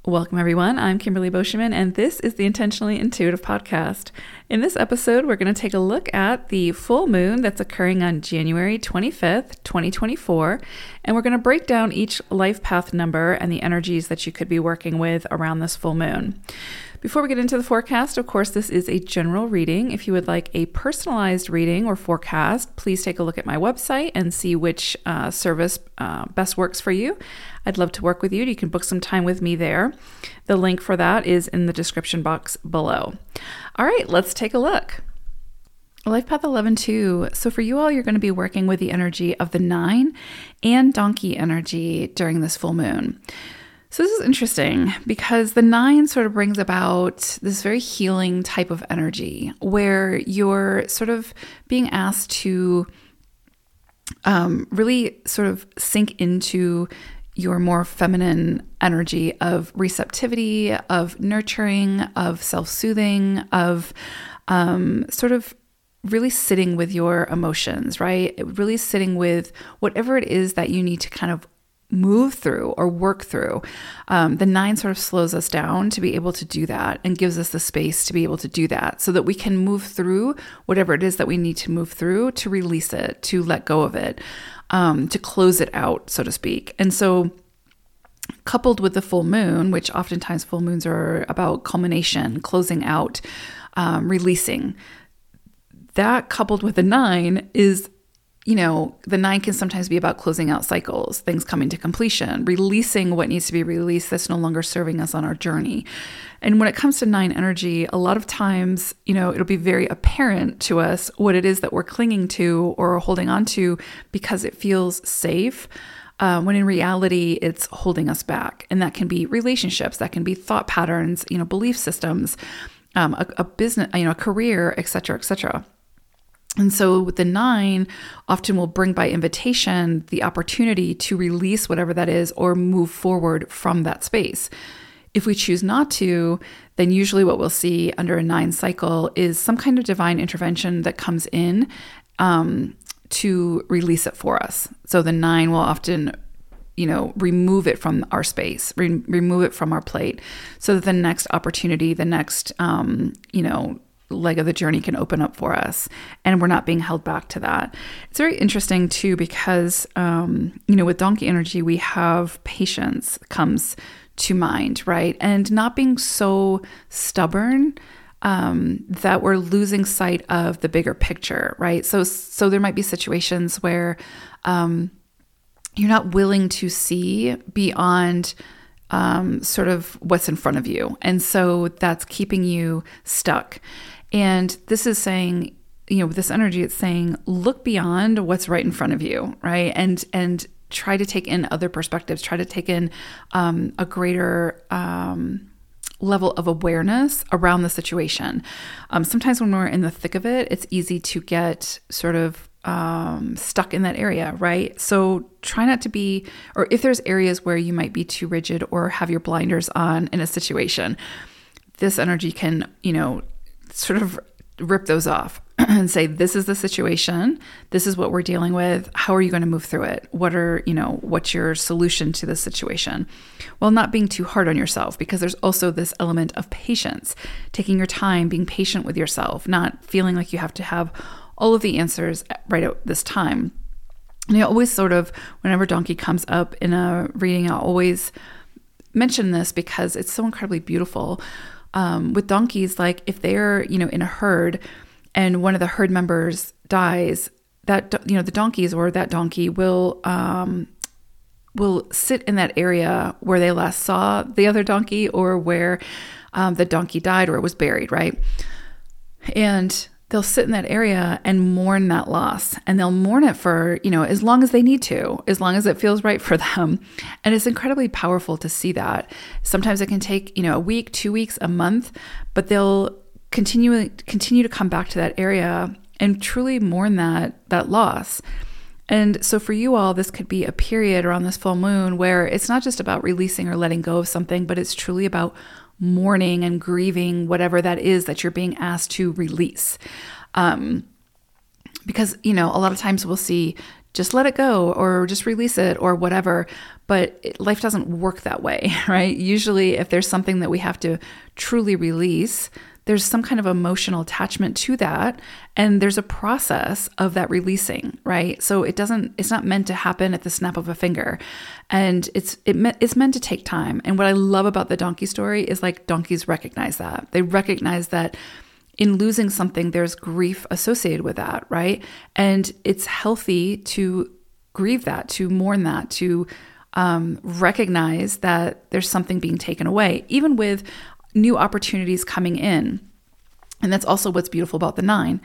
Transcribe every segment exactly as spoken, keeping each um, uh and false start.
Welcome, everyone. I'm Kimberly Boschman, and this is the Intentionally Intuitive Podcast. In this episode, we're going to take a look at the full moon that's occurring on January twenty-fifth, twenty twenty-four, and we're going to break down each life path number and the energies that you could be working with around this full moon. Before we get into the forecast, of course, this is a general reading. If you would like a personalized reading or forecast, please take a look at my website and see which uh, service uh, best works for you. I'd love to work with you. You can book some time with me there. The link for that is in the description box below. All right, let's take a look. Life Path eleven two. So for you all, you're going to be working with the energy of the nine and donkey energy during this full moon. So this is interesting because the nine sort of brings about this very healing type of energy where you're sort of being asked to um, really sort of sink into your more feminine energy of receptivity, of nurturing, of self-soothing, of um, sort of really sitting with your emotions, right? Really sitting with whatever it is that you need to kind of move through or work through. Um, the nine sort of slows us down to be able to do that and gives us the space to be able to do that so that we can move through whatever it is that we need to move through to release it, to let go of it, um, to close it out, so to speak. And so coupled with the full moon, which oftentimes full moons are about culmination, closing out, um, releasing, that coupled with the nine is You know, the nine can sometimes be about closing out cycles, things coming to completion, releasing what needs to be released that's no longer serving us on our journey. And when it comes to nine energy, a lot of times, you know, it'll be very apparent to us what it is that we're clinging to or holding on to because it feels safe, uh, when in reality, it's holding us back. And that can be relationships, that can be thought patterns, you know, belief systems, um, a, a business, you know, a career, et cetera, et cetera. And so with the nine, often will bring by invitation the opportunity to release whatever that is or move forward from that space. If we choose not to, then usually what we'll see under a nine cycle is some kind of divine intervention that comes in um, to release it for us. So the nine will often, you know, remove it from our space, re- remove it from our plate so that the next opportunity, the next, um, you know, leg of the journey can open up for us and we're not being held back to that. It's very interesting too because, um, you know, with donkey energy, we have patience comes to mind, right? And not being so stubborn um, that we're losing sight of the bigger picture, right? So, so there might be situations where um, you're not willing to see beyond um, sort of what's in front of you. And so that's keeping you stuck. And this is saying, you know, with this energy, it's saying, look beyond what's right in front of you, right? And and try to take in other perspectives, try to take in um, a greater um, level of awareness around the situation. Um, sometimes when we're in the thick of it, it's easy to get sort of um, stuck in that area, right? So try not to be, or if there's areas where you might be too rigid or have your blinders on in a situation, this energy can, you know, sort of rip those off and say, this is the situation. This is what we're dealing with. How are you going to move through it? What are, you know, what's your solution to this situation? Well, not being too hard on yourself, because there's also this element of patience, taking your time, being patient with yourself, not feeling like you have to have all of the answers right at this time. And I always sort of, whenever donkey comes up in a reading, I'll always mention this because it's so incredibly beautiful. Um, with donkeys, like if they're, you know, in a herd and one of the herd members dies, that, you know, the donkeys or that donkey will, um, will sit in that area where they last saw the other donkey or where, um, the donkey died or it was buried. Right. And they'll sit in that area and mourn that loss, and they'll mourn it for, you know, as long as they need to, as long as it feels right for them. And it's incredibly powerful to see that. Sometimes it can take, you know, a week, two weeks, a month, but they'll continue, continue to come back to that area and truly mourn that, that loss. And so for you all, this could be a period around this full moon where it's not just about releasing or letting go of something, but it's truly about mourning and grieving whatever that is that you're being asked to release. Um, because, you know, a lot of times we'll see just let it go or just release it or whatever. But it, life doesn't work that way, right? Usually if there's something that we have to truly release, there's some kind of emotional attachment to that. And there's a process of that releasing, right? So it doesn't, it's not meant to happen at the snap of a finger. And it's, it me, it's meant to take time. And what I love about the donkey story is like donkeys recognize that. They recognize that in losing something, there's grief associated with that, right? And it's healthy to grieve that, to mourn that, to um, recognize that there's something being taken away, even with new opportunities coming in. And that's also what's beautiful about the nine.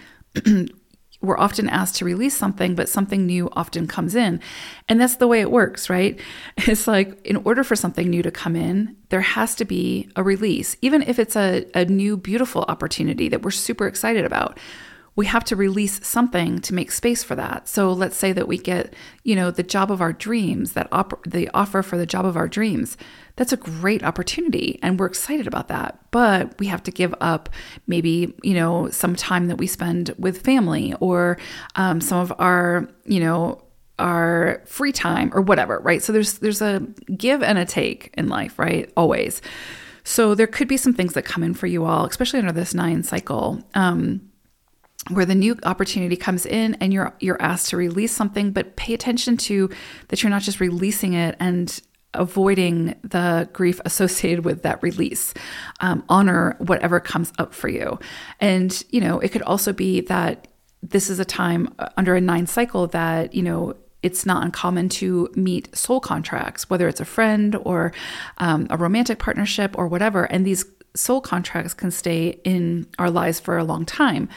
We're often asked to release something, but something new often comes in. And that's the way it works, right? It's like in order for something new to come in, there has to be a release. Even if it's a, a new, beautiful opportunity that we're super excited about, we have to release something to make space for that. So let's say that we get, you know, the job of our dreams, that op- the offer for the job of our dreams. That's a great opportunity and we're excited about that. But we have to give up maybe, you know, some time that we spend with family or um, some of our, you know, our free time or whatever, right? So there's there's a give and a take in life, right? Always. So there could be some things that come in for you all, especially under this nine cycle. Um, where the new opportunity comes in and you're you're asked to release something, but pay attention to that you're not just releasing it and avoiding the grief associated with that release. Um, honor whatever comes up for you. And, you know, it could also be that this is a time under a nine cycle that, you know, it's not uncommon to meet soul contracts, whether it's a friend or um, a romantic partnership or whatever. And these soul contracts can stay in our lives for a long time.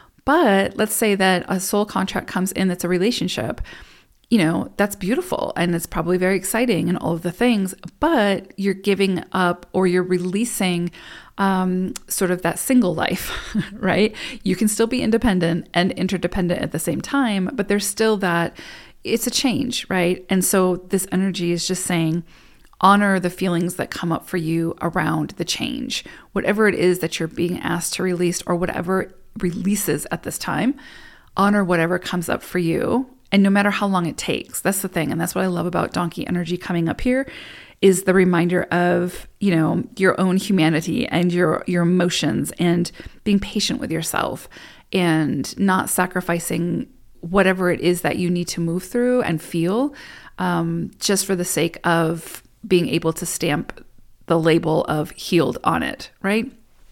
But let's say that a soul contract comes in that's a relationship, you know, that's beautiful and it's probably very exciting and all of the things, but you're giving up or you're releasing um, sort of that single life, right? You can still be independent and interdependent at the same time, but there's still that, it's a change, right? And so this energy is just saying, honor the feelings that come up for you around the change, whatever it is that you're being asked to release or whatever releases at this time, honor whatever comes up for you. And no matter how long it takes, that's the thing. And that's what I love about donkey energy coming up here is the reminder of, you know, your own humanity and your, your emotions and being patient with yourself and not sacrificing whatever it is that you need to move through and feel um, just for the sake of being able to stamp the label of healed on it, right?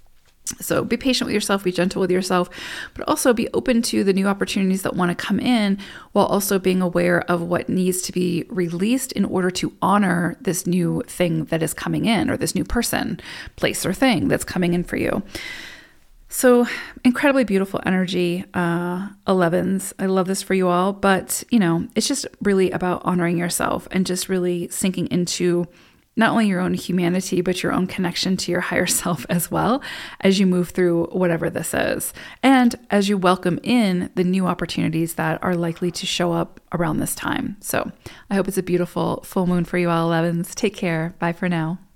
So be patient with yourself, be gentle with yourself, but also be open to the new opportunities that want to come in while also being aware of what needs to be released in order to honor this new thing that is coming in or this new person, place, or thing that's coming in for you. So incredibly beautiful energy, uh, elevens. I love this for you all, but you know, it's just really about honoring yourself and just really sinking into not only your own humanity, but your own connection to your higher self as well as you move through whatever this is. And as you welcome in the new opportunities that are likely to show up around this time. So I hope it's a beautiful full moon for you all, elevens. Take care. Bye for now.